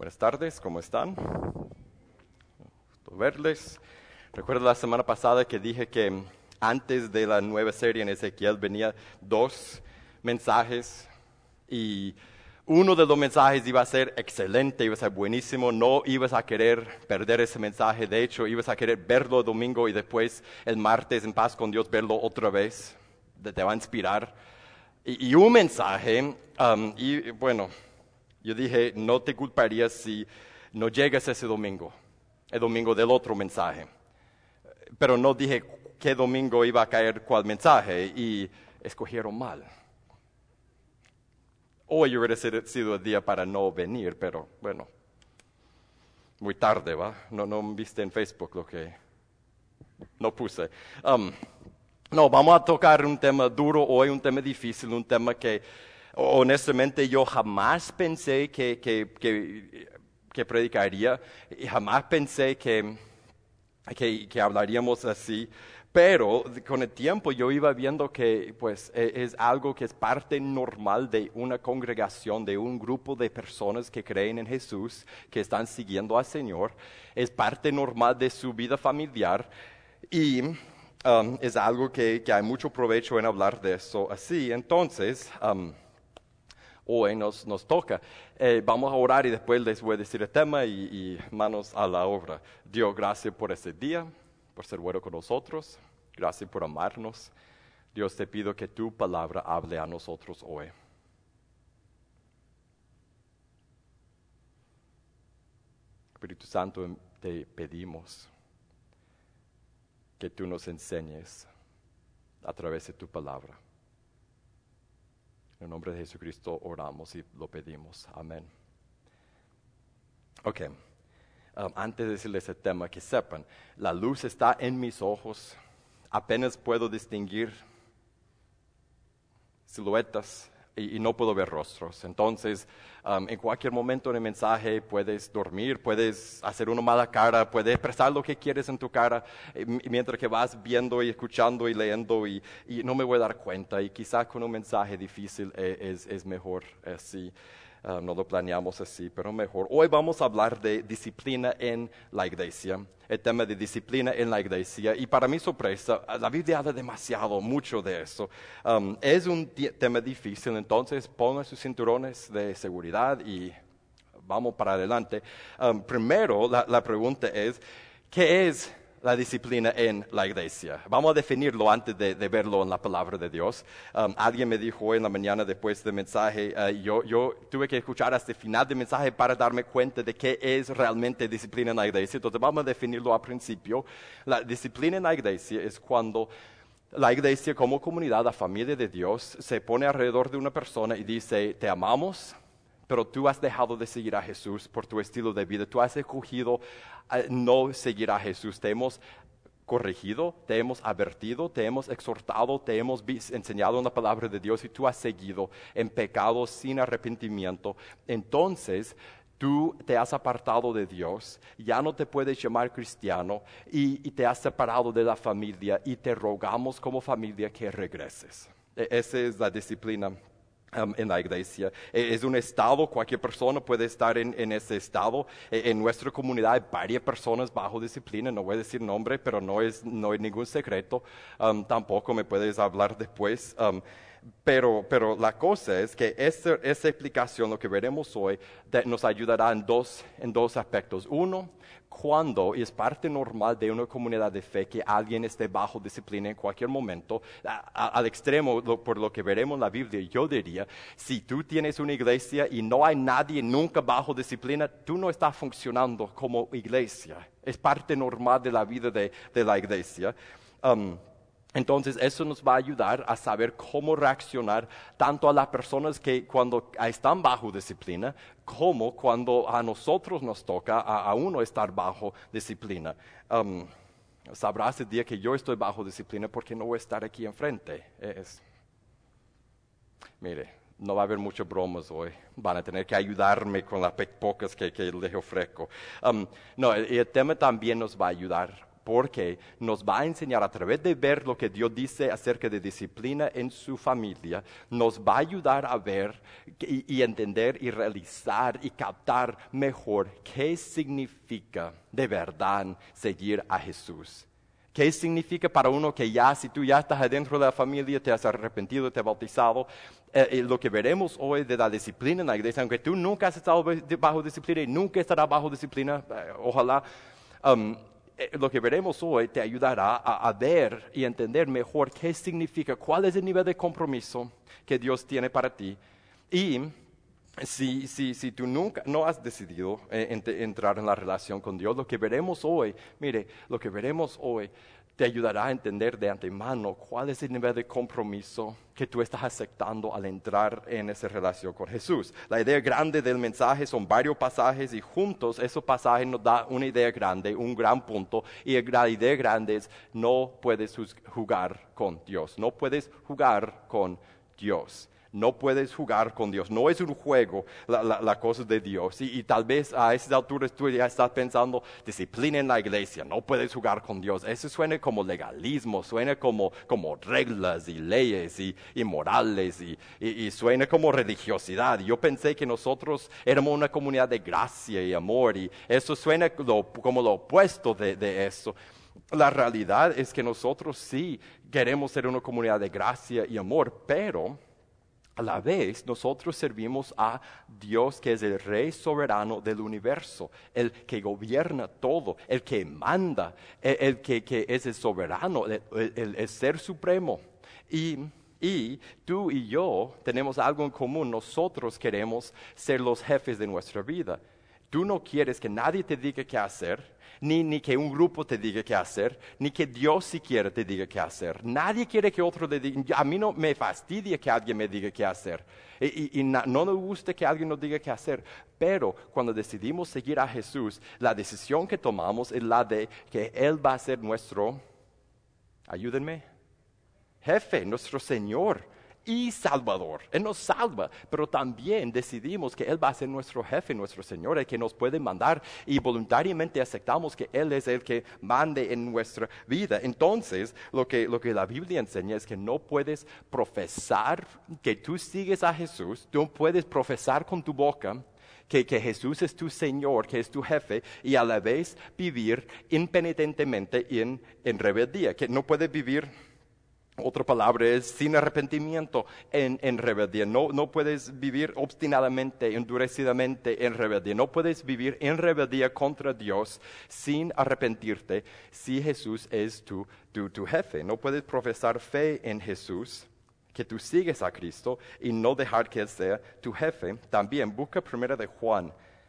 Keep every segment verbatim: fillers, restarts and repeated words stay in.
Buenas tardes, ¿cómo están? Gusto verles. Recuerdo la semana pasada que dije que antes de la nueva serie en Ezequiel venía dos mensajes y uno de los mensajes iba a ser excelente, iba a ser buenísimo, no ibas a querer perder ese mensaje, de hecho ibas a querer verlo el domingo y después el martes en paz con Dios verlo otra vez, te va a inspirar. Y, y un mensaje, um, y bueno, yo dije, no te culparía si no llegas ese domingo, el domingo del otro mensaje. Pero no dije qué domingo iba a caer cuál mensaje y escogieron mal. Hoy hubiera sido el día para no venir, pero bueno, muy tarde, ¿va? No, no viste en Facebook lo que no puse. Um, no, vamos a tocar un tema duro hoy, un tema difícil, un tema que honestamente yo jamás pensé que, que, que, que predicaría, y jamás pensé que, que, que hablaríamos así, pero con el tiempo yo iba viendo que pues es algo que es parte normal de una congregación, de un grupo de personas que creen en Jesús, que están siguiendo al Señor, es parte normal de su vida familiar y um, es algo que, que hay mucho provecho en hablar de eso así. Entonces, um, hoy nos, nos toca. Eh, vamos a orar y después les voy a decir el tema y, y manos a la obra. Dios, gracias por este día, por ser bueno con nosotros. Gracias por amarnos. Dios, te pido que tu palabra hable a nosotros hoy. Espíritu Santo, te pedimos que tú nos enseñes a través de tu palabra. En el nombre de Jesucristo oramos y lo pedimos. Amén. Ok. Um, antes de decirles el tema, que sepan, la luz está en mis ojos. Apenas puedo distinguir siluetas y, y no puedo ver rostros. Entonces, um, en cualquier momento en el mensaje puedes dormir, puedes hacer una mala cara, puedes expresar lo que quieres en tu cara, eh, mientras que vas viendo y escuchando y leyendo y, y no me voy a dar cuenta. Y quizás con un mensaje difícil eh, es, es mejor así. Uh, no lo planeamos así, pero mejor. Hoy vamos a hablar de disciplina en la iglesia, el tema de disciplina en la iglesia. Y para mi sorpresa, la Biblia habla demasiado, mucho de eso. Um, es un tema difícil, entonces pongan sus cinturones de seguridad y vamos para adelante. Um, primero, la, la pregunta es, ¿qué es la disciplina en la iglesia? Vamos a definirlo antes de, de verlo en la palabra de Dios. Um, alguien me dijo hoy en la mañana después del mensaje, uh, yo, yo tuve que escuchar hasta el final del mensaje para darme cuenta de qué es realmente disciplina en la iglesia. Entonces vamos a definirlo al principio. La disciplina en la iglesia es cuando la iglesia como comunidad, la familia de Dios, se pone alrededor de una persona y dice, te amamos, pero tú has dejado de seguir a Jesús por tu estilo de vida. Tú has escogido uh, no seguir a Jesús. Te hemos corregido, te hemos advertido, te hemos exhortado, te hemos enseñado en la palabra de Dios y tú has seguido en pecado sin arrepentimiento. Entonces, tú te has apartado de Dios, ya no te puedes llamar cristiano y, y te has separado de la familia y te rogamos como familia que regreses. E- esa es la disciplina Um, en la iglesia. Eh, es un estado, cualquier persona puede estar en, en ese estado. Eh, en nuestra comunidad hay varias personas bajo disciplina, no voy a decir nombre, pero no es, no es ningún secreto. Um, tampoco me puedes hablar después. Um, pero, pero la cosa es que esa, esa explicación, lo que veremos hoy, de, nos ayudará en dos, en dos aspectos. Uno, cuando es parte normal de una comunidad de fe que alguien esté bajo disciplina en cualquier momento, a, a, al extremo, lo, por lo que veremos en la Biblia, yo diría, si tú tienes una iglesia y no hay nadie nunca bajo disciplina, tú no estás funcionando como iglesia. Es parte normal de la vida de, de la iglesia. Um, Entonces, eso nos va a ayudar a saber cómo reaccionar tanto a las personas que cuando están bajo disciplina, como cuando a nosotros nos toca a, a uno estar bajo disciplina. Um, sabrás el día que yo estoy bajo disciplina porque no voy a estar aquí enfrente. Es, mire, no va a haber muchas bromas hoy. Van a tener que ayudarme con las pocas que, que les ofrezco. Um, no, el, el tema también nos va a ayudar porque nos va a enseñar a través de ver lo que Dios dice acerca de disciplina en su familia, nos va a ayudar a ver y, y entender y realizar y captar mejor qué significa de verdad seguir a Jesús. ¿Qué significa para uno que ya, si tú ya estás adentro de la familia, te has arrepentido, te has bautizado? Eh, eh, lo que veremos hoy de la disciplina en la iglesia, aunque tú nunca has estado bajo disciplina y nunca estarás bajo disciplina, eh, ojalá, um, eh, lo que veremos hoy te ayudará a, a ver y entender mejor qué significa, cuál es el nivel de compromiso que Dios tiene para ti. Y Si, si, si tú nunca no has decidido eh, ent entrar en la relación con Dios, lo que veremos hoy, mire, lo que veremos hoy te ayudará a entender de antemano cuál es el nivel de compromiso que tú estás aceptando al entrar en esa relación con Jesús. La idea grande del mensaje son varios pasajes y juntos esos pasajes nos dan una idea grande, un gran punto, y la idea grande es no puedes jugar con Dios, no puedes jugar con Dios. No puedes jugar con Dios, no es un juego la, la, la cosa de Dios. Y, y tal vez a esas alturas tú ya estás pensando, disciplina en la iglesia, no puedes jugar con Dios. Eso suena como legalismo, suena como, como reglas y leyes y, y morales y, y, y suena como religiosidad. Yo pensé que nosotros éramos una comunidad de gracia y amor y eso suena lo, como lo opuesto de, de eso. La realidad es que nosotros sí queremos ser una comunidad de gracia y amor, pero a la vez, nosotros servimos a Dios que es el Rey soberano del universo, el que gobierna todo, el que manda, el, el que, que es el soberano, el, el, el ser supremo. Y, y tú y yo tenemos algo en común, nosotros queremos ser los jefes de nuestra vida. Tú no quieres que nadie te diga qué hacer, ni, ni que un grupo te diga qué hacer, ni que Dios siquiera te diga qué hacer. Nadie quiere que otro te diga. A mí no me fastidia que alguien me diga qué hacer. Y, y, y na, no me gusta que alguien nos diga qué hacer. Pero cuando decidimos seguir a Jesús, la decisión que tomamos es la de que Él va a ser nuestro, ayúdenme, jefe, nuestro Señor y Salvador. Él nos salva, pero también decidimos que Él va a ser nuestro jefe, nuestro Señor, el que nos puede mandar y voluntariamente aceptamos que Él es el que mande en nuestra vida. Entonces, lo que, lo que la Biblia enseña es que no puedes profesar que tú sigues a Jesús, tú puedes profesar con tu boca Que, que Jesús es tu Señor, que es tu jefe, y a la vez vivir impenitentemente en, en rebeldía, que no puedes vivir. Otra palabra es sin arrepentimiento en, en rebeldía. No, no puedes vivir obstinadamente, endurecidamente en rebeldía. No puedes vivir en rebeldía contra Dios sin arrepentirte si Jesús es tu, tu, tu jefe. No puedes profesar fe en Jesús, que tú sigues a Cristo y no dejar que Él sea tu jefe. También busca primera de Juan,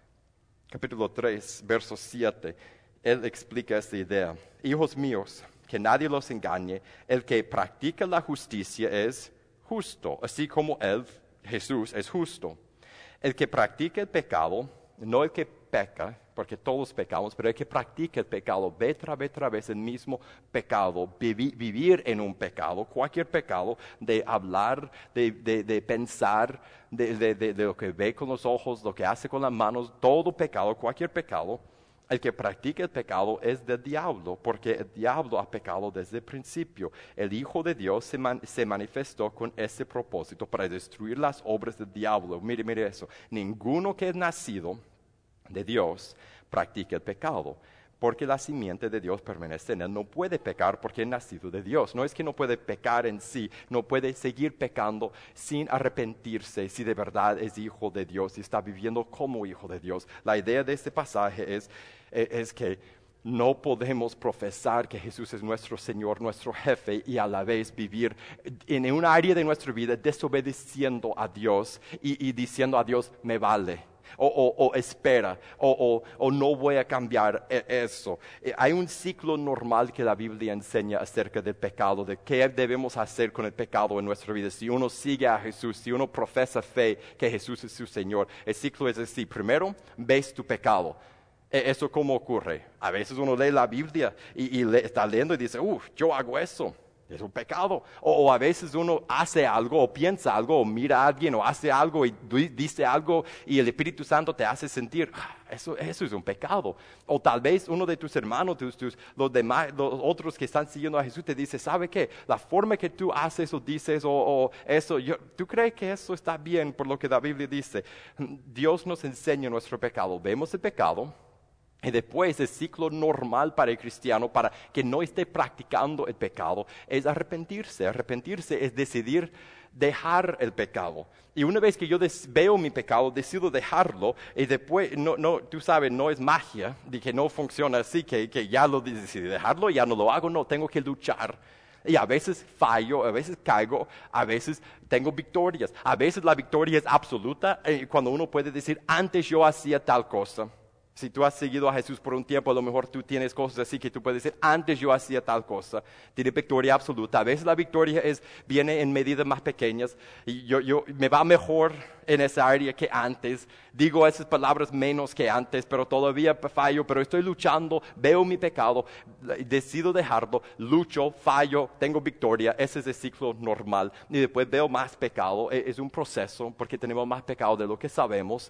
capítulo tres, verso siete. Él explica esta idea. Hijos míos, que nadie los engañe, el que practica la justicia es justo, así como Él, Jesús, es justo. El que practica el pecado, no el que peca, porque todos pecamos, pero el que practica el pecado, ve tras vez, tras vez el mismo pecado, vivi, vivir en un pecado, cualquier pecado, de hablar, de, de, de pensar, de, de, de, de lo que ve con los ojos, lo que hace con las manos, todo pecado, cualquier pecado. El que practica el pecado es del diablo, porque el diablo ha pecado desde el principio. El Hijo de Dios se, man, se manifestó con ese propósito para destruir las obras del diablo. Mire, mire eso. Ninguno que es nacido de Dios practica el pecado, porque la simiente de Dios permanece en él. No puede pecar porque es nacido de Dios. No es que no puede pecar en sí, no puede seguir pecando sin arrepentirse si de verdad es hijo de Dios y está viviendo como hijo de Dios. La idea de este pasaje es, es que no podemos profesar que Jesús es nuestro Señor, nuestro jefe, y a la vez vivir en un área de nuestra vida desobedeciendo a Dios y, y diciendo a Dios, me vale. O, o, o espera, o, o, o no voy a cambiar eso. Hay un ciclo normal que la Biblia enseña acerca del pecado, de qué debemos hacer con el pecado en nuestra vida. Si uno sigue a Jesús, si uno profesa fe que Jesús es su Señor, el ciclo es así. Primero, ves tu pecado. ¿Eso cómo ocurre? A veces uno lee la Biblia y, y le, está leyendo y dice, uff, yo hago eso. Es un pecado. O, o a veces uno hace algo o piensa algo o mira a alguien o hace algo y du- dice algo y el Espíritu Santo te hace sentir, "Ah, eso, eso es un pecado". O tal vez uno de tus hermanos, tus, tus, los demás, los otros que están siguiendo a Jesús te dice, ¿sabe qué? La forma que tú haces o dices o, o eso, yo, ¿tú crees que eso está bien por lo que la Biblia dice? Dios nos enseña nuestro pecado. Vemos el pecado. Y después el ciclo normal para el cristiano, para que no esté practicando el pecado, es arrepentirse. Arrepentirse es decidir dejar el pecado. Y una vez que yo des- veo mi pecado, decido dejarlo, y después, no, no, tú sabes, no es magia, de que no funciona así, que, que ya lo decidí dejarlo, ya no lo hago, no, tengo que luchar. Y a veces fallo, a veces caigo, a veces tengo victorias. A veces la victoria es absoluta, eh, cuando uno puede decir, antes yo hacía tal cosa. Si tú has seguido a Jesús por un tiempo, a lo mejor tú tienes cosas así que tú puedes decir, antes yo hacía tal cosa. Tiene victoria absoluta. A veces la victoria es, viene en medidas más pequeñas. Y yo, yo, me va mejor en esa área que antes. Digo esas palabras menos que antes, pero todavía fallo, pero estoy luchando, veo mi pecado, decido dejarlo, lucho, fallo, tengo victoria. Ese es el ciclo normal. Y después veo más pecado. Es un proceso porque tenemos más pecado de lo que sabemos.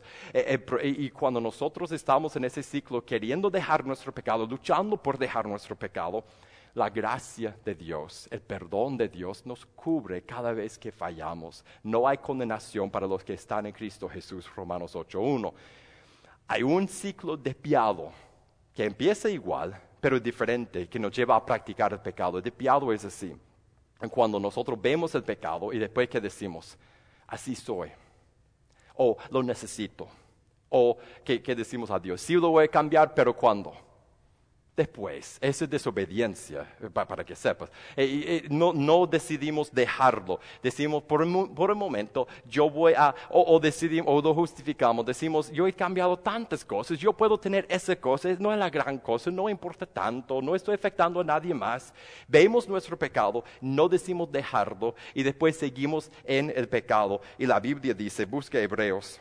Y cuando nosotros estamos en ese ciclo queriendo dejar nuestro pecado, luchando por dejar nuestro pecado, la gracia de Dios, el perdón de Dios nos cubre cada vez que fallamos. No hay condenación para los que están en Cristo Jesús, Romanos ocho uno. Hay un ciclo desviado que empieza igual, pero diferente, que nos lleva a practicar el pecado. El desviado es así. Cuando nosotros vemos el pecado y después que decimos, así soy, o lo necesito, o que, que decimos a Dios, sí lo voy a cambiar, pero ¿cuándo? Después, eso es desobediencia, para, para que sepas. Eh, eh, no, no decidimos dejarlo. Decimos, por un, por un momento, yo voy a, o, o decidimos, o lo justificamos, decimos, yo he cambiado tantas cosas, yo puedo tener esa cosa, no es la gran cosa, no importa tanto, no estoy afectando a nadie más. Vemos nuestro pecado, no decimos dejarlo, y después seguimos en el pecado. Y la Biblia dice, busca Hebreos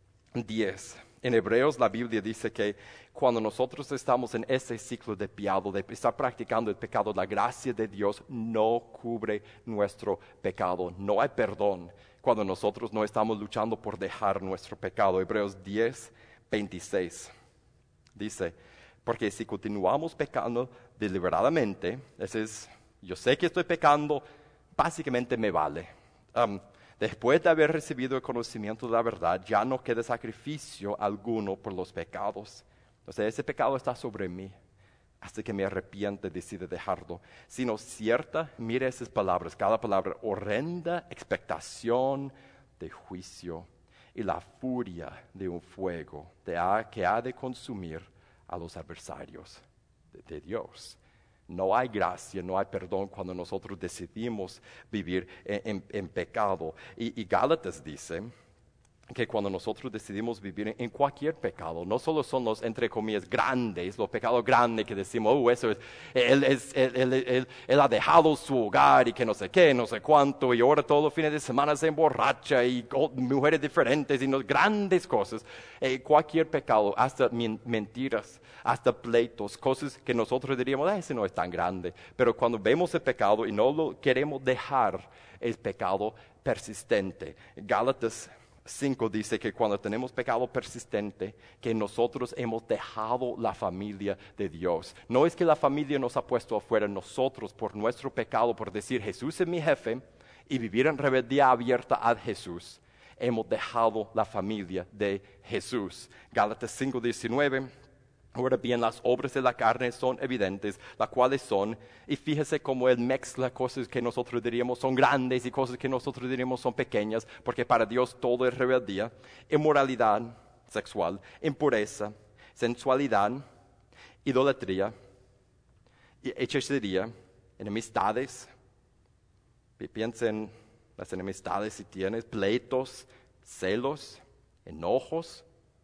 diez. En Hebreos la Biblia dice que cuando nosotros estamos en ese ciclo de pecado, de estar practicando el pecado, la gracia de Dios no cubre nuestro pecado. No hay perdón cuando nosotros no estamos luchando por dejar nuestro pecado. Hebreos diez, veintiséis dice, porque si continuamos pecando deliberadamente, ese es, yo sé que estoy pecando, básicamente me vale. Um, Después de haber recibido el conocimiento de la verdad, ya no queda sacrificio alguno por los pecados. O sea, ese pecado está sobre mí. Hasta que me arrepiente, decide dejarlo. Sino cierta, mire esas palabras, cada palabra, horrenda expectación de juicio y la furia de un fuego de a, que ha de consumir a los adversarios de, de Dios. No hay gracia, no hay perdón cuando nosotros decidimos vivir en, en, en pecado. Y, y Gálatas dice que cuando nosotros decidimos vivir en, en cualquier pecado, no solo son los, entre comillas, grandes, los pecados grandes que decimos, oh, eso es, él, es él, él, él, él ha dejado su hogar y que no sé qué, no sé cuánto, y ahora todos los fines de semana se emborracha y oh, mujeres diferentes y no, grandes cosas. Eh, cualquier pecado, hasta mentiras, hasta pleitos, cosas que nosotros diríamos, ah, ese no es tan grande. Pero cuando vemos el pecado y no lo queremos dejar, es pecado persistente. Gálatas cinco dice que cuando tenemos pecado persistente, que nosotros hemos dejado la familia de Dios. No es que la familia nos ha puesto afuera, nosotros por nuestro pecado, por decir Jesús es mi jefe y vivir en rebeldía abierta a Jesús, hemos dejado la familia de Jesús. Gálatas cinco diecinueve. Ahora bien, las obras de la carne son evidentes, las cuales son, y fíjese cómo él mezcla cosas que nosotros diríamos son grandes y cosas que nosotros diríamos son pequeñas, porque para Dios todo es rebeldía, inmoralidad sexual, impureza, sensualidad, idolatría, hechicería, enemistades. Piensa en las enemistades si tienes, pleitos, celos, enojos,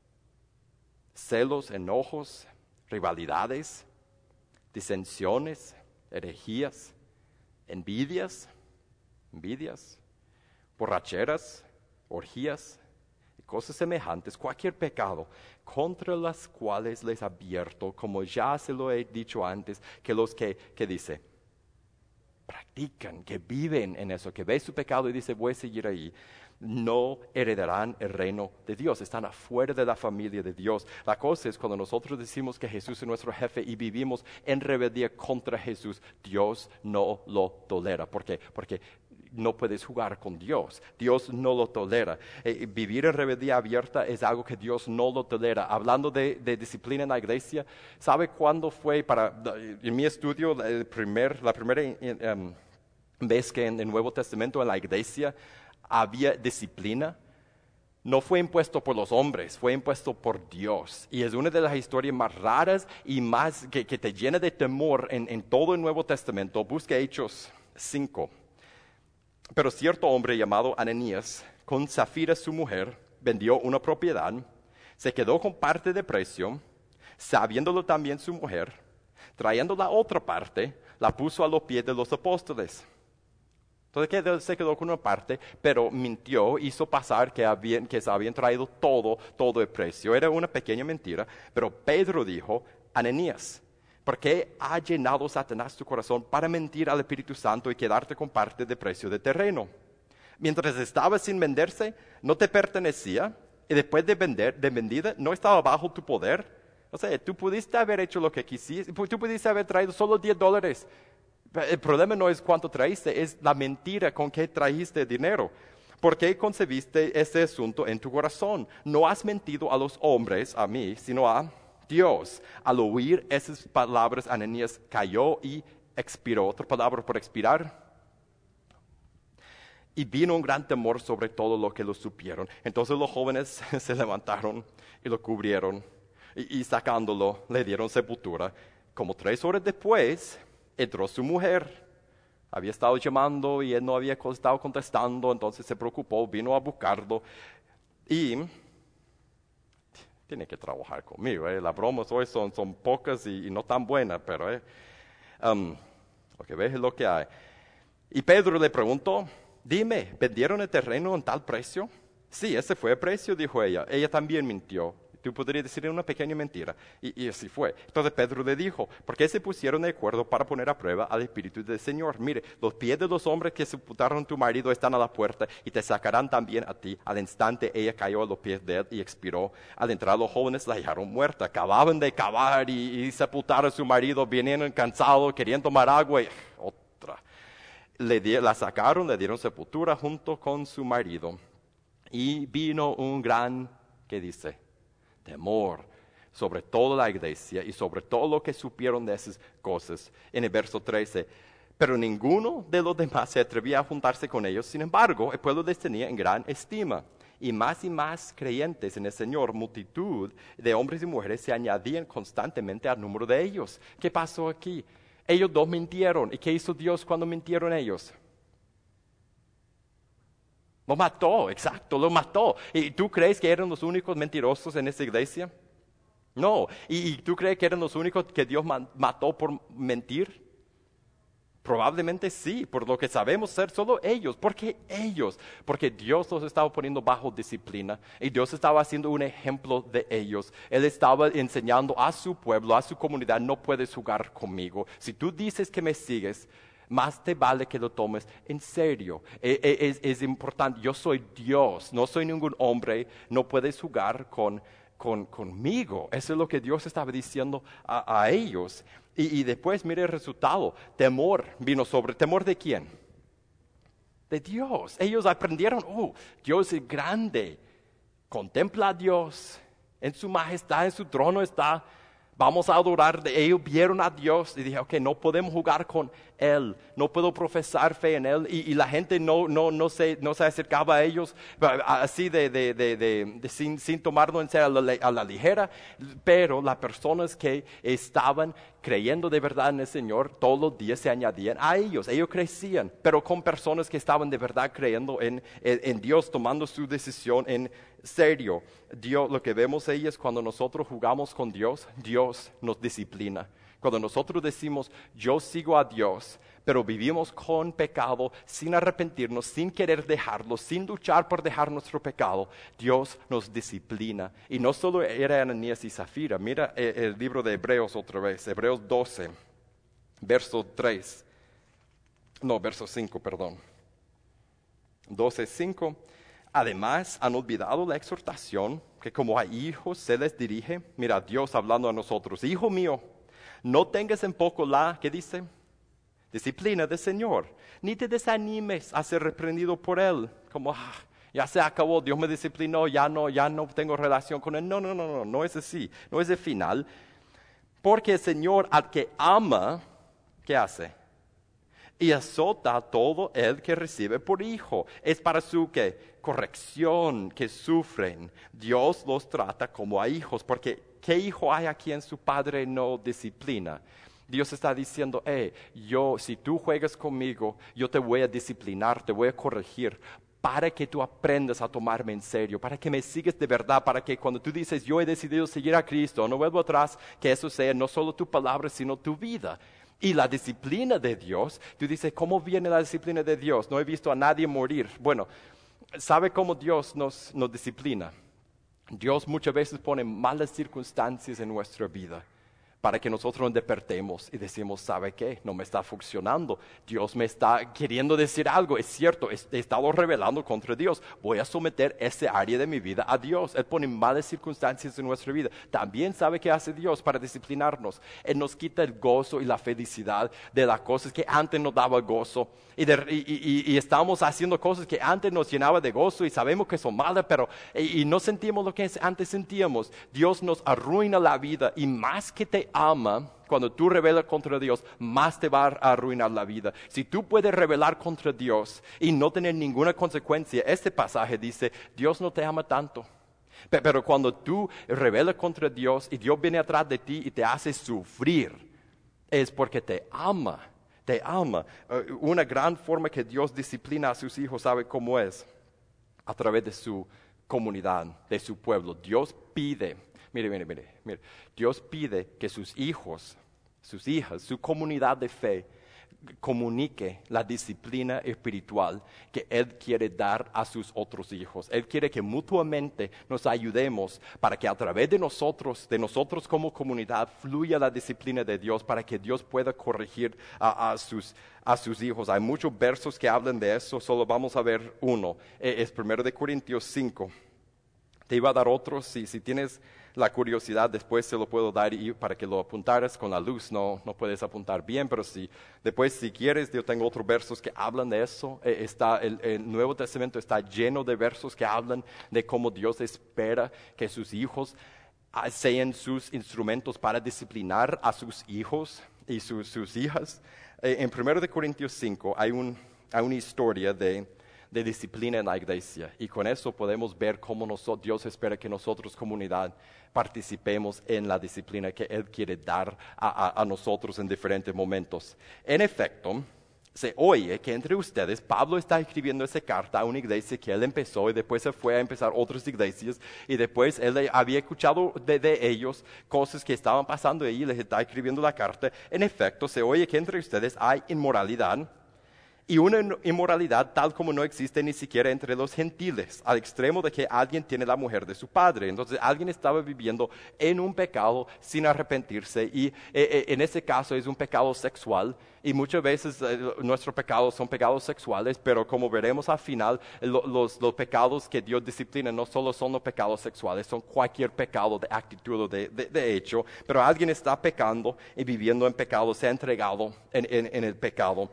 celos, enojos, rivalidades, disensiones, herejías, envidias, envidias, borracheras, orgías y cosas semejantes, cualquier pecado contra las cuales les advierto, como ya se lo he dicho antes, que los que, que dice, practican, que viven en eso, que ve su pecado y dice, voy a seguir ahí, no heredarán el reino de Dios, están afuera de la familia de Dios. La cosa es cuando nosotros decimos que Jesús es nuestro jefe y vivimos en rebeldía contra Jesús, Dios no lo tolera. ¿Por qué? Porque no puedes jugar con Dios. Dios no lo tolera. Eh, vivir en rebeldía abierta es algo que Dios no lo tolera. Hablando de, de disciplina en la iglesia, ¿sabe cuándo fue para, en mi estudio, el primer, la primera um, vez que en el Nuevo Testamento en la iglesia había disciplina? No fue impuesto por los hombres, fue impuesto por Dios. Y es una de las historias más raras y más que, que te llena de temor en, en todo el Nuevo Testamento. Busca Hechos cinco. Pero cierto hombre llamado Ananías, con Zafira su mujer, vendió una propiedad, se quedó con parte de precio, sabiéndolo también su mujer, trayendo la otra parte, la puso a los pies de los apóstoles. Entonces se quedó con una parte, pero mintió, hizo pasar que, habían, que se habían traído todo, todo el precio. Era una pequeña mentira, pero Pedro dijo, Ananías, ¿por qué ha llenado Satanás tu corazón para mentir al Espíritu Santo y quedarte con parte de precio de terreno? Mientras estaba sin venderse, no te pertenecía, y después de, vender, de vendida, no estaba bajo tu poder. O sea, tú pudiste haber hecho lo que quisiste, tú pudiste haber traído solo diez dólares. El problema no es cuánto traíste, es la mentira con que trajiste dinero. ¿Por qué concebiste este asunto en tu corazón? No has mentido a los hombres, a mí, sino a Dios. Al oír esas palabras, Ananías cayó y expiró. Otra palabra por expirar. Y vino un gran temor sobre todo lo que lo supieron. Entonces los jóvenes se levantaron y lo cubrieron. Y, y sacándolo, le dieron sepultura. Como tres horas después, entró su mujer. Había estado llamando y él no había estado contestando, entonces se preocupó, vino a buscarlo. Y tiene que trabajar conmigo, ¿eh? Las bromas hoy son, son pocas y, y no tan buenas, pero ¿eh? um, lo que ves es lo que hay. Y Pedro le preguntó, dime, ¿vendieron el terreno en tal precio? Sí, ese fue el precio, dijo ella. Ella también mintió. Tú podrías decir una pequeña mentira. Y, y así fue. Entonces Pedro le dijo, ¿por qué se pusieron de acuerdo para poner a prueba al Espíritu del Señor? Mire, los pies de los hombres que sepultaron a tu marido están a la puerta y te sacarán también a ti. Al instante ella cayó a los pies de él y expiró. Al entrar los jóvenes la hallaron muerta. Acababan de cavar y, y sepultar a su marido. Vinieron cansados, querían tomar agua y otra. Le di, la sacaron, le dieron sepultura junto con su marido. Y vino un gran, ¿qué dice? Temor sobre toda la iglesia y sobre todo lo que supieron de esas cosas. En el verso trece, pero ninguno de los demás se atrevía a juntarse con ellos. Sin embargo, el pueblo les tenía en gran estima. Y más y más creyentes en el Señor, multitud de hombres y mujeres se añadían constantemente al número de ellos. ¿Qué pasó aquí? Ellos dos mintieron. ¿Y qué hizo Dios cuando mintieron ellos? Lo mató, exacto, lo mató. ¿Y tú crees que eran los únicos mentirosos en esa iglesia? No. ¿Y, y tú crees que eran los únicos que Dios mató por mentir? Probablemente sí, por lo que sabemos ser solo ellos. ¿Por qué ellos? Porque Dios los estaba poniendo bajo disciplina y Dios estaba haciendo un ejemplo de ellos. Él estaba enseñando a su pueblo, a su comunidad, no puedes jugar conmigo. Si tú dices que me sigues, más te vale que lo tomes en serio. Es, es, es importante, yo soy Dios, no soy ningún hombre, no puedes jugar con, con, conmigo. Eso es lo que Dios estaba diciendo a, a ellos. Y, y después mire el resultado, temor vino sobre, ¿temor de quién? De Dios. Ellos aprendieron, oh, Dios es grande, contempla a Dios, en su majestad, en su trono está. Vamos a adorar. Ellos vieron a Dios y dijeron, ok, no podemos jugar con Él, no puedo profesar fe en Él. Y, y la gente no, no, no, se, no se acercaba a ellos así de, de, de, de, de sin, sin tomarlo en serio a la, a la ligera. Pero las personas que estaban creyendo de verdad en el Señor, todos los días se añadían a ellos. Ellos crecían, pero con personas que estaban de verdad creyendo en, en, en Dios, tomando su decisión en serio. Dios, lo que vemos ahí es cuando nosotros jugamos con Dios, Dios nos disciplina. Cuando nosotros decimos, yo sigo a Dios, pero vivimos con pecado, sin arrepentirnos, sin querer dejarlo, sin luchar por dejar nuestro pecado, Dios nos disciplina. Y no solo era Ananías y Zafira, mira el, el libro de Hebreos otra vez, Hebreos doce, verso tres. no, verso cinco, perdón. doce, cinco. Además, han olvidado la exhortación que como a hijos se les dirige. Mira, Dios hablando a nosotros. Hijo mío, no tengas en poco la, ¿qué dice? Disciplina del Señor. Ni te desanimes a ser reprendido por Él. Como, ah, ya se acabó, Dios me disciplinó, ya no, ya no tengo relación con Él. No, no, no, no, no es así. No es el final. Porque el Señor al que ama, ¿qué hace? Y azota a todo el que recibe por hijo. Es para su ¿qué? Corrección que sufren. Dios los trata como a hijos. Porque ¿qué hijo hay a quien su padre no disciplina? Dios está diciendo, hey, yo, si tú juegas conmigo, yo te voy a disciplinar, te voy a corregir, para que tú aprendas a tomarme en serio, para que me sigas de verdad, para que cuando tú dices, yo he decidido seguir a Cristo, no vuelvo atrás, que eso sea no solo tu palabra, sino tu vida. Y la disciplina de Dios, tú dices, ¿cómo viene la disciplina de Dios? No he visto a nadie morir. Bueno, ¿sabe cómo Dios nos, nos disciplina? Dios muchas veces pone malas circunstancias en nuestra vida para que nosotros nos despertemos y decimos, ¿sabe qué? No me está funcionando. Dios me está queriendo decir algo. Es cierto, he estado rebelando contra Dios. Voy a someter ese área de mi vida a Dios. Él pone malas circunstancias en nuestra vida. También sabe qué hace Dios para disciplinarnos. Él nos quita el gozo y la felicidad de las cosas que antes nos daba gozo. Y, de, y, y, y estamos haciendo cosas que antes nos llenaba de gozo y sabemos que son malas, pero y, y no sentimos lo que antes sentíamos. Dios nos arruina la vida y más que te ama, cuando tú rebelas contra Dios, más te va a arruinar la vida. Si tú puedes rebelar contra Dios y no tener ninguna consecuencia, este pasaje dice, Dios no te ama tanto. Pero cuando tú rebelas contra Dios y Dios viene atrás de ti y te hace sufrir, es porque te ama. Te ama. Uh, una gran forma que Dios disciplina a sus hijos, ¿sabe cómo es? A través de su comunidad, de su pueblo. Dios pide, mire, mire, mire, mire. Dios pide que sus hijos, sus hijas, su comunidad de fe, comunique la disciplina espiritual que Él quiere dar a sus otros hijos. Él quiere que mutuamente nos ayudemos para que a través de nosotros, de nosotros como comunidad, fluya la disciplina de Dios para que Dios pueda corregir a, a, sus, a sus hijos. Hay muchos versos que hablan de eso, solo vamos a ver uno. Es primero de Corintios cinco. Te iba a dar otros, si, si tienes la curiosidad, después se lo puedo dar y para que lo apuntaras con la luz. No, no puedes apuntar bien, pero si después si quieres, yo tengo otros versos que hablan de eso. Eh, está, el, el Nuevo Testamento está lleno de versos que hablan de cómo Dios espera que sus hijos ah, sean sus instrumentos para disciplinar a sus hijos y sus, sus hijas. Eh, en primero de Corintios cinco hay, un, hay una historia de... de disciplina en la iglesia. Y con eso podemos ver cómo nosotros, Dios espera que nosotros, comunidad, participemos en la disciplina que Él quiere dar a, a, a nosotros en diferentes momentos. En efecto, se oye que entre ustedes, Pablo está escribiendo esa carta a una iglesia que él empezó y después se fue a empezar otras iglesias y después él había escuchado de, de ellos cosas que estaban pasando ahí y les está escribiendo la carta. En efecto, se oye que entre ustedes hay inmoralidad, y una inmoralidad tal como no existe ni siquiera entre los gentiles, al extremo de que alguien tiene la mujer de su padre. Entonces alguien estaba viviendo en un pecado sin arrepentirse y eh, eh, en ese caso es un pecado sexual y muchas veces eh, nuestros pecados son pecados sexuales, pero como veremos al final, lo, los, los pecados que Dios disciplina no solo son los pecados sexuales, son cualquier pecado de actitud o de, de, de hecho, pero alguien está pecando y viviendo en pecado, se ha entregado en, en, en el pecado.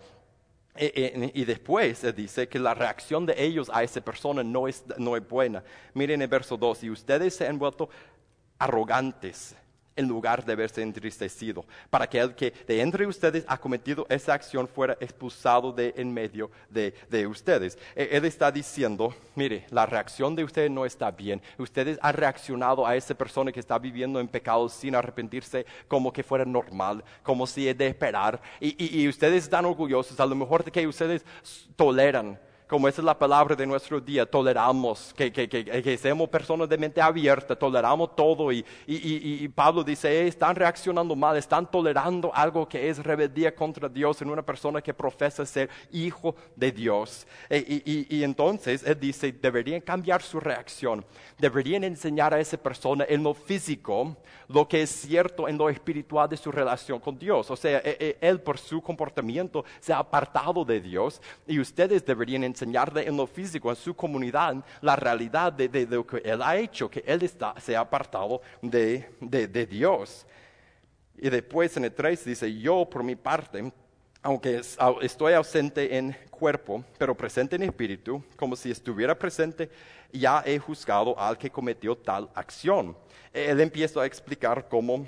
Y después dice que la reacción de ellos a esa persona no es, no es buena. Miren el verso dos, y ustedes se han vuelto arrogantes en lugar de haberse entristecido, para que el que de entre ustedes ha cometido esa acción fuera expulsado de en medio de, de ustedes. Él está diciendo, mire, la reacción de ustedes no está bien. Ustedes han reaccionado a esa persona que está viviendo en pecado sin arrepentirse como que fuera normal, como si es de esperar. Y, y, y ustedes están orgullosos, a lo mejor de que ustedes toleran como esa es la palabra de nuestro día, toleramos, que, que, que, que seamos personas de mente abierta, toleramos todo. Y, y, y, y Pablo dice, eh, están reaccionando mal, están tolerando algo que es rebeldía contra Dios en una persona que profesa ser hijo de Dios. E, y, y, y entonces él dice, deberían cambiar su reacción, deberían enseñar a esa persona en lo físico lo que es cierto en lo espiritual de su relación con Dios. O sea, él por su comportamiento se ha apartado de Dios y ustedes deberían enseñarle en lo físico, en su comunidad, la realidad de, de, de lo que él ha hecho, que él está, se ha apartado de, de, de Dios. Y después en el tres dice, yo por mi parte, aunque estoy ausente en cuerpo, pero presente en espíritu, como si estuviera presente, ya he juzgado al que cometió tal acción. Él empieza a explicar cómo,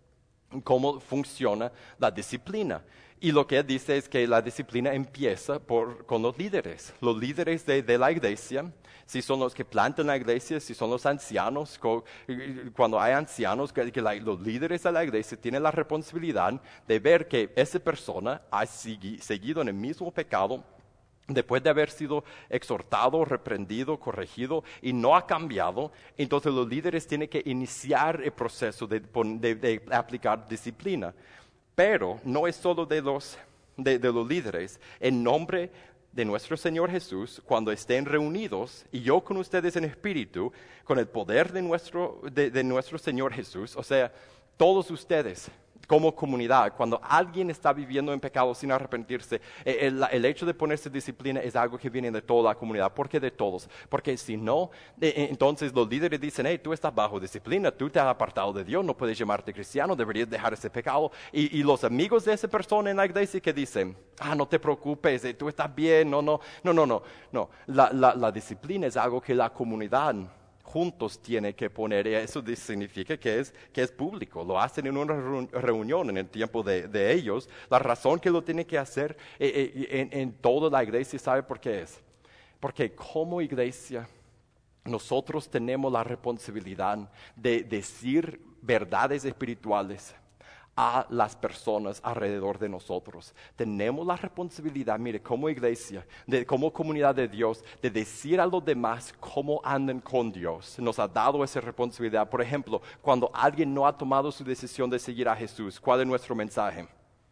cómo funciona la disciplina. Y lo que él dice es que la disciplina empieza por, con los líderes. Los líderes de, de la iglesia, si son los que plantan la iglesia, si son los ancianos, cuando hay ancianos, que, que la, los líderes de la iglesia tienen la responsabilidad de ver que esa persona ha segui, seguido en el mismo pecado, después de haber sido exhortado, reprendido, corregido y no ha cambiado. Entonces los líderes tienen que iniciar el proceso de, de, de aplicar disciplina. Pero no es solo de los, de, de los líderes. En nombre de nuestro Señor Jesús, cuando estén reunidos, y yo con ustedes en espíritu, con el poder de nuestro, de, de nuestro Señor Jesús, o sea, todos ustedes como comunidad, cuando alguien está viviendo en pecado sin arrepentirse, el, el hecho de ponerse disciplina es algo que viene de toda la comunidad. ¿Por qué de todos? Porque si no, entonces los líderes dicen, hey, tú estás bajo disciplina, tú te has apartado de Dios, no puedes llamarte cristiano, deberías dejar ese pecado. Y, y los amigos de esa persona en la iglesia que dicen, ah, no te preocupes, tú estás bien, no, no, no, no, no. no. La, la, la disciplina es algo que la comunidad juntos tiene que poner, y eso significa que es, que es público, lo hacen en una reunión en el tiempo de, de ellos. La razón que lo tienen que hacer eh, eh, en, en toda la iglesia, ¿sabe por qué es? Porque como iglesia nosotros tenemos la responsabilidad de decir verdades espirituales a las personas alrededor de nosotros. Tenemos la responsabilidad, mire, como iglesia, de, como comunidad de Dios, de decir a los demás cómo andan con Dios. Nos ha dado esa responsabilidad. Por ejemplo, cuando alguien no ha tomado su decisión de seguir a Jesús, ¿cuál es nuestro mensaje?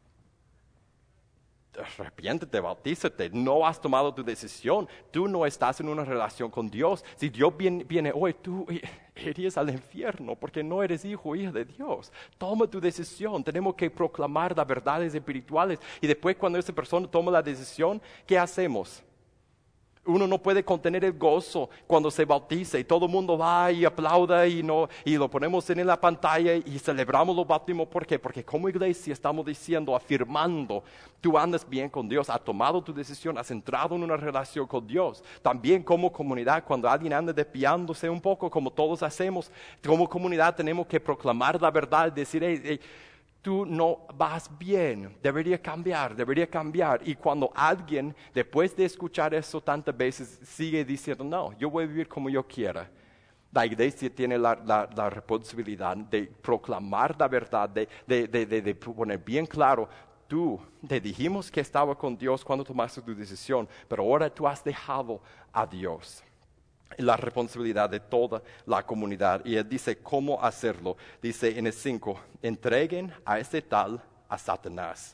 Arrepiéntete, bautízate, no has tomado tu decisión, tú no estás en una relación con Dios. Si Dios viene, viene hoy, tú irías al infierno porque no eres hijo o hija de Dios. Toma tu decisión, tenemos que proclamar las verdades espirituales y después cuando esa persona toma la decisión, ¿qué hacemos? Uno no puede contener el gozo cuando se bautiza y todo el mundo va y aplauda y, no, y lo ponemos en la pantalla y celebramos los bautismos. ¿Por qué? Porque como iglesia estamos diciendo, afirmando, tú andas bien con Dios, has tomado tu decisión, has entrado en una relación con Dios. También como comunidad, cuando alguien anda desviándose un poco, como todos hacemos, como comunidad tenemos que proclamar la verdad, decir, hey, hey, tú no vas bien, debería cambiar, debería cambiar. Y cuando alguien, después de escuchar eso tantas veces, sigue diciendo, no, yo voy a vivir como yo quiera, la iglesia tiene la, la, la responsabilidad de proclamar la verdad, de, de, de, de, de poner bien claro, tú te dijimos que estaba con Dios cuando tomaste tu decisión, pero ahora tú has dejado a Dios. La responsabilidad de toda la comunidad. Y él dice cómo hacerlo. Dice en el cinco, entreguen a ese tal a Satanás.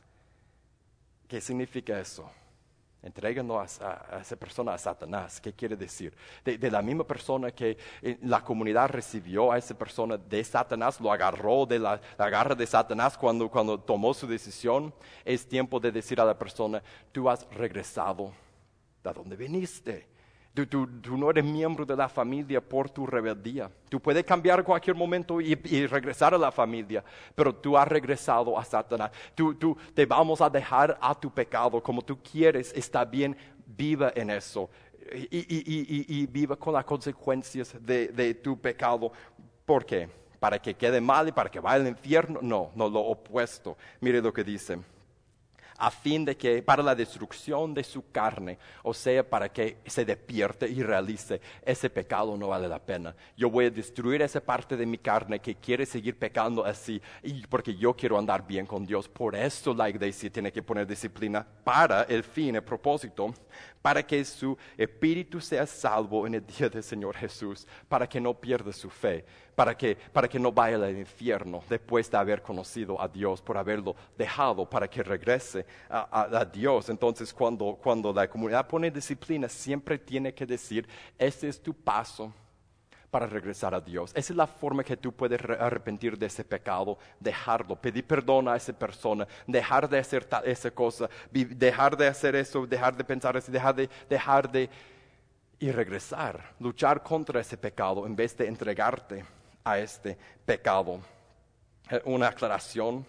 ¿Qué significa eso? Entréguenlo a, a, a esa persona a Satanás. ¿Qué quiere decir? De, de la misma persona que eh, la comunidad recibió a esa persona de Satanás, lo agarró de la, la garra de Satanás cuando, cuando tomó su decisión. Es tiempo de decir a la persona, tú has regresado de donde viniste. Tú, tú, tú no eres miembro de la familia por tu rebeldía. Tú puedes cambiar en cualquier momento y, y regresar a la familia, pero tú has regresado a Satanás. Tú, tú te vamos a dejar a tu pecado como tú quieres. Está bien, viva en eso. Y, y, y, y, y viva con las consecuencias de, de tu pecado. ¿Por qué? ¿Para que quede mal y para que vaya al infierno? No, no, lo opuesto. Mire lo que dice. a fin de que, para la destrucción de su carne, o sea, para que se despierte y realice, ese pecado no vale la pena. Yo voy a destruir esa parte de mi carne que quiere seguir pecando así, y porque yo quiero andar bien con Dios. Por eso la iglesia tiene que poner disciplina para el fin, el propósito, para que su espíritu sea salvo en el día del Señor Jesús, para que no pierda su fe, para que, para que no vaya al infierno después de haber conocido a Dios, por haberlo dejado, para que regrese a, a, a Dios. Entonces, cuando, cuando la comunidad pone disciplina, siempre tiene que decir, este es tu paso para regresar a Dios. Esa es la forma que tú puedes arrepentir de ese pecado, dejarlo, pedir perdón a esa persona, dejar de hacer tal, esa cosa, dejar de hacer eso, dejar de pensar eso, dejar de, dejar de y regresar, luchar contra ese pecado en vez de entregarte a este pecado. Una aclaración,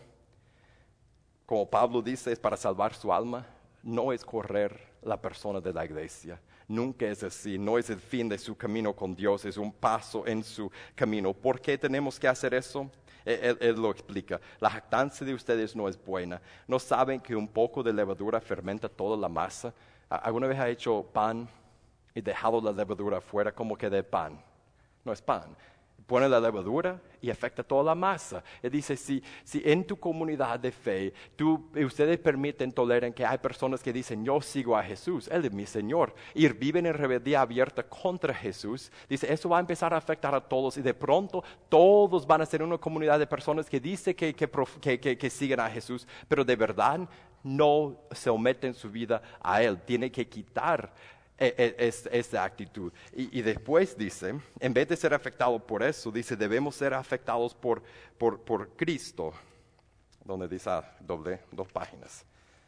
como Pablo dice, es para salvar su alma, no es correr la persona de la iglesia. Nunca es así, no es el fin de su camino con Dios, es un paso en su camino. ¿Por qué tenemos que hacer eso? Él, él lo explica. La jactancia de ustedes no es buena. ¿No saben que un poco de levadura fermenta toda la masa? ¿Alguna vez ha hecho pan y dejado la levadura afuera? ¿Cómo queda el pan? No es pan. Pone la levadura y afecta toda la masa. Él dice, si, si en tu comunidad de fe, tú, ustedes permiten, toleren que hay personas que dicen, yo sigo a Jesús, Él es mi Señor, y viven en rebeldía abierta contra Jesús, dice, eso va a empezar a afectar a todos, y de pronto todos van a ser una comunidad de personas que dicen que, que, que, que, que siguen a Jesús, pero de verdad no someten su vida a Él. Tiene que quitar Es, esa actitud. Y, y después dice, en vez de ser afectados por eso, dice, debemos ser afectados por, por, por Cristo, donde dice ah, doble, dos páginas.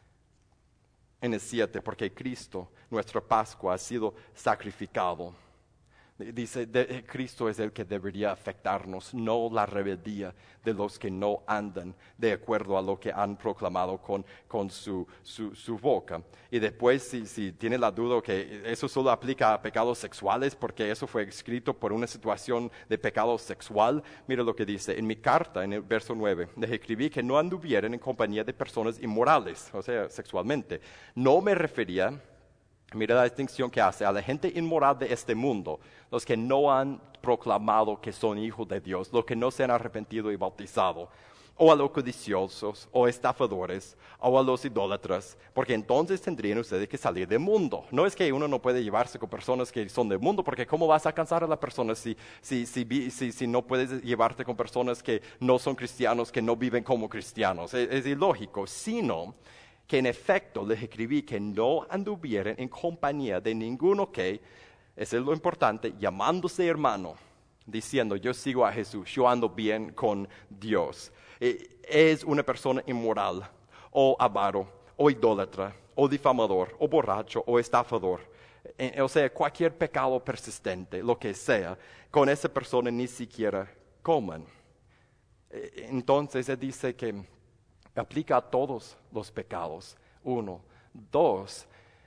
En el siete, porque Cristo, nuestra Pascua, ha sido sacrificado. Dice, de, Cristo es el que debería afectarnos, no la rebeldía de los que no andan de acuerdo a lo que han proclamado con, con su, su, su boca. Y después, si, si tiene la duda que eso solo aplica a pecados sexuales, porque eso fue escrito por una situación de pecado sexual, mira lo que dice, en mi carta, en el verso nueve, les escribí que no anduvieran en compañía de personas inmorales, o sea, sexualmente. No me refería... Mira la distinción que hace a la gente inmoral de este mundo, los que no han proclamado que son hijos de Dios, los que no se han arrepentido y bautizado, o a los codiciosos, o estafadores, o a los idólatras, porque entonces tendrían ustedes que salir del mundo. No es que uno no puede llevarse con personas que son del mundo, porque ¿cómo vas a alcanzar a la persona si, si, si, si, si no puedes llevarte con personas que no son cristianos, que no viven como cristianos? Es, es ilógico, sino... que en efecto les escribí que no anduvieran en compañía de ninguno que, eso es lo importante, llamándose hermano, diciendo yo sigo a Jesús, yo ando bien con Dios. Eh, es una persona inmoral, o avaro, o idólatra, o difamador, o borracho, o estafador. Eh, o sea, cualquier pecado persistente, lo que sea, con esa persona ni siquiera coman. Eh, entonces él dice que aplica a todos los pecados. Uno. Dos.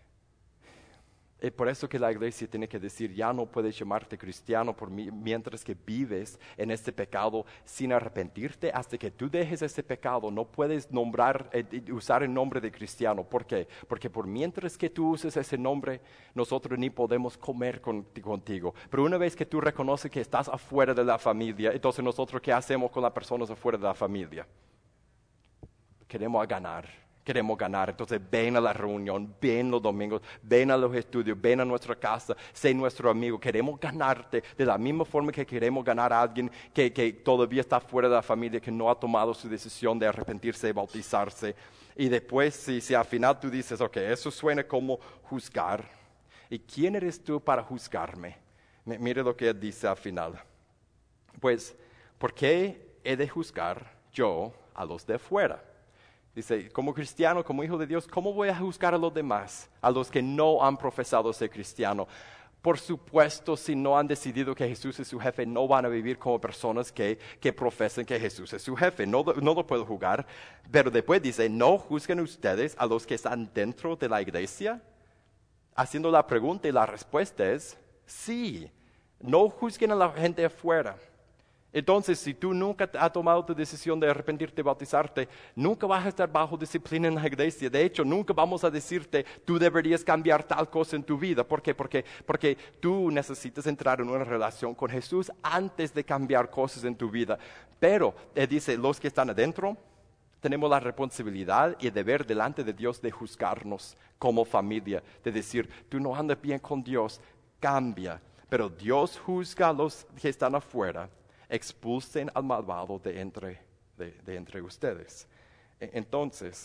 Es por eso que la iglesia tiene que decir, ya no puedes llamarte cristiano por mí, mientras que vives en este pecado sin arrepentirte. Hasta que tú dejes ese pecado, no puedes nombrar, eh, usar el nombre de cristiano. ¿Por qué? Porque por mientras que tú uses ese nombre, nosotros ni podemos comer con, contigo. Pero una vez que tú reconoces que estás afuera de la familia, entonces nosotros, ¿qué hacemos con las personas afuera de la familia? Queremos ganar, queremos ganar. Entonces ven a la reunión, ven los domingos, ven a los estudios, ven a nuestra casa, sé nuestro amigo. Queremos ganarte de la misma forma que queremos ganar a alguien que, que todavía está fuera de la familia, que no ha tomado su decisión de arrepentirse y bautizarse. Y después, si, si al final tú dices, ok, eso suena como juzgar. ¿Y quién eres tú para juzgarme? Mire lo que él dice al final. Pues, ¿por qué he de juzgar yo a los de fuera? Dice, como cristiano, como hijo de Dios, ¿cómo voy a juzgar a los demás? A los que no han profesado ser cristiano. Por supuesto, si no han decidido que Jesús es su jefe, no van a vivir como personas que, que profesen que Jesús es su jefe. No, no lo puedo juzgar. Pero después dice, ¿no juzguen ustedes a los que están dentro de la iglesia? Haciendo la pregunta y la respuesta es, sí. No juzguen a la gente afuera. Entonces, si tú nunca has tomado tu decisión de arrepentirte y bautizarte, nunca vas a estar bajo disciplina en la iglesia. De hecho, nunca vamos a decirte, tú deberías cambiar tal cosa en tu vida. ¿Por qué? Porque, porque tú necesitas entrar en una relación con Jesús antes de cambiar cosas en tu vida. Pero, Él dice, los que están adentro, tenemos la responsabilidad y el deber delante de Dios de juzgarnos como familia. De decir, tú no andas bien con Dios, cambia. Pero Dios juzga a los que están afuera. Expulsen al malvado de entre, de, de entre ustedes. Entonces,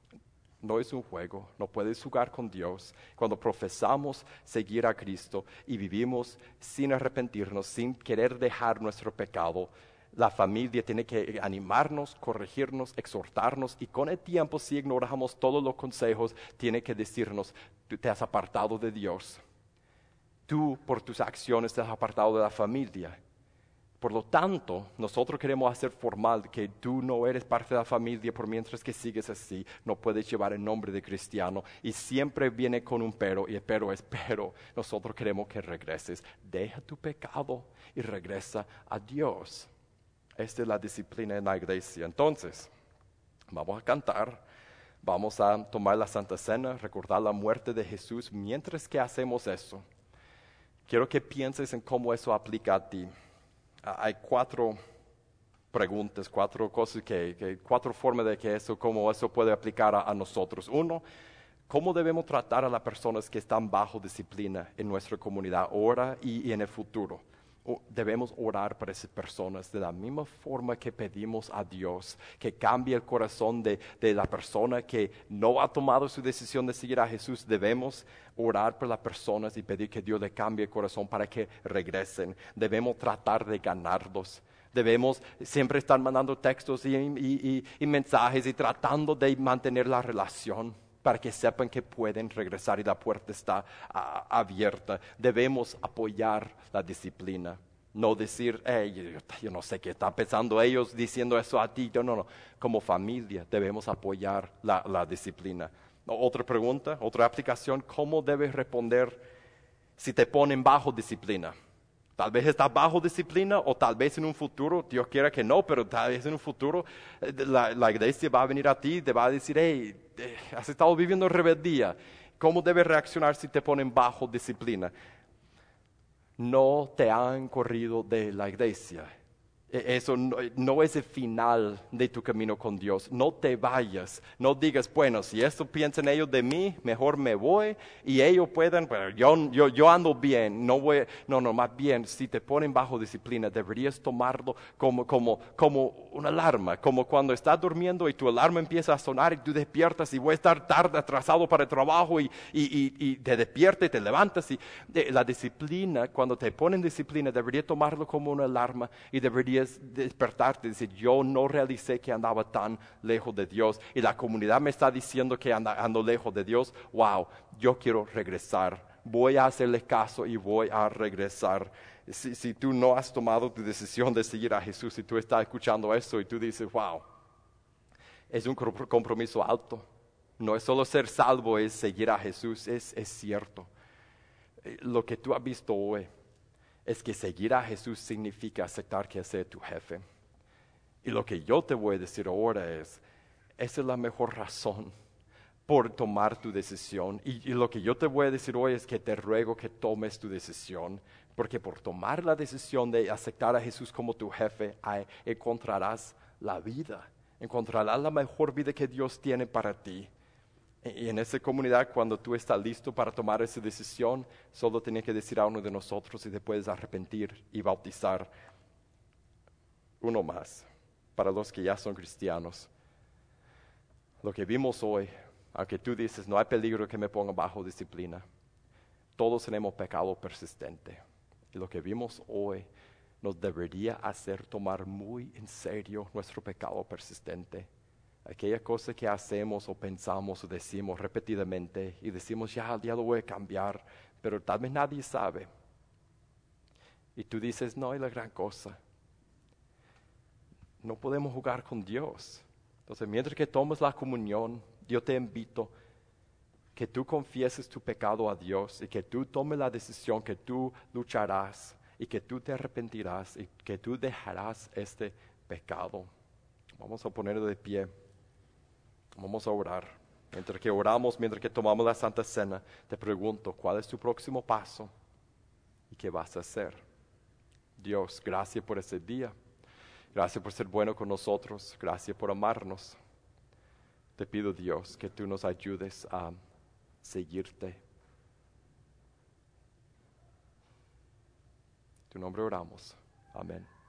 no es un juego, no puedes jugar con Dios. Cuando profesamos seguir a Cristo y vivimos sin arrepentirnos, sin querer dejar nuestro pecado, la familia tiene que animarnos, corregirnos, exhortarnos, y con el tiempo, si ignoramos todos los consejos, tiene que decirnos, tú te has apartado de Dios. Tú, por tus acciones, te has apartado de la familia. Por lo tanto, nosotros queremos hacer formal que tú no eres parte de la familia por mientras que sigues así, no puedes llevar el nombre de cristiano, y siempre viene con un pero, y el pero es pero. Nosotros queremos que regreses, deja tu pecado y regresa a Dios. Esta es la disciplina en la iglesia. Entonces, vamos a cantar, vamos a tomar la Santa Cena, recordar la muerte de Jesús. Mientras que hacemos eso, quiero que pienses en cómo eso aplica a ti. Hay cuatro preguntas, cuatro cosas que, que cuatro formas de que eso, cómo eso puede aplicar a, a nosotros. Uno, ¿cómo debemos tratar a las personas que están bajo disciplina en nuestra comunidad ahora y, y en el futuro? O debemos orar por esas personas de la misma forma que pedimos a Dios que cambie el corazón de, de la persona que no ha tomado su decisión de seguir a Jesús. Debemos orar por las personas y pedir que Dios le cambie el corazón para que regresen. Debemos tratar de ganarlos. Debemos siempre estar mandando textos y, y, y, y mensajes y tratando de mantener la relación, para que sepan que pueden regresar y la puerta está uh, abierta. Debemos apoyar la disciplina. No decir, hey, yo, yo no sé qué están pensando ellos diciendo eso a ti. No, no, no. Como familia debemos apoyar la, la disciplina. Otra pregunta, otra aplicación, ¿cómo debes responder si te ponen bajo disciplina? Tal vez estás bajo disciplina o tal vez en un futuro, Dios quiera que no, pero tal vez en un futuro la, la iglesia va a venir a ti y te va a decir, hey, has estado viviendo rebeldía. ¿Cómo debes reaccionar si te ponen bajo disciplina? No te han corrido de la iglesia. Eso no, no es el final de tu camino con Dios. No te vayas. No digas, bueno, si esto piensan ellos de mí, mejor me voy y ellos pueden, pero yo, yo, yo ando bien. No, voy, no, no, más bien, si te ponen bajo disciplina, deberías tomarlo como, como, como una alarma. Como cuando estás durmiendo y tu alarma empieza a sonar y tú despiertas y voy a estar tarde, atrasado para el trabajo y, y, y, y te despiertas y te levantas. Y la disciplina, cuando te ponen disciplina, deberías tomarlo como una alarma y deberías despertarte y decir, yo no realicé que andaba tan lejos de Dios y la comunidad me está diciendo que anda, ando lejos de Dios. Wow, yo quiero regresar, voy a hacerle caso y voy a regresar. Si, si tú no has tomado tu decisión de seguir a Jesús y tú estás escuchando eso y tú dices, wow, es un compromiso alto. No es solo ser salvo, es seguir a Jesús, es, es cierto. Lo que tú has visto hoy es que seguir a Jesús significa aceptar que sea tu jefe. Y lo que yo te voy a decir ahora es, esa es la mejor razón por tomar tu decisión. Y, y lo que yo te voy a decir hoy es que te ruego que tomes tu decisión, porque por tomar la decisión de aceptar a Jesús como tu jefe, ahí encontrarás la vida, encontrarás la mejor vida que Dios tiene para ti. Y en esa comunidad, cuando tú estás listo para tomar esa decisión, solo tienes que decir a uno de nosotros y te puedes arrepentir y bautizar. Uno más, para los que ya son cristianos. Lo que vimos hoy, aunque tú dices, no hay peligro que me ponga bajo disciplina, todos tenemos pecado persistente. Y lo que vimos hoy nos debería hacer tomar muy en serio nuestro pecado persistente. Aquella cosa que hacemos o pensamos o decimos repetidamente y decimos, ya, ya lo voy a cambiar, pero tal vez nadie sabe. Y tú dices, no es la gran cosa. No podemos jugar con Dios. Entonces, mientras que tomas la comunión, yo te invito que tú confieses tu pecado a Dios y que tú tomes la decisión que tú lucharás y que tú te arrepentirás y que tú dejarás este pecado. Vamos a ponerlo de pie. Vamos a orar. Mientras que oramos, mientras que tomamos la Santa Cena, te pregunto, ¿cuál es tu próximo paso? ¿Y qué vas a hacer? Dios, gracias por este día. Gracias por ser bueno con nosotros. Gracias por amarnos. Te pido, Dios, que tú nos ayudes a seguirte. En tu nombre oramos. Amén.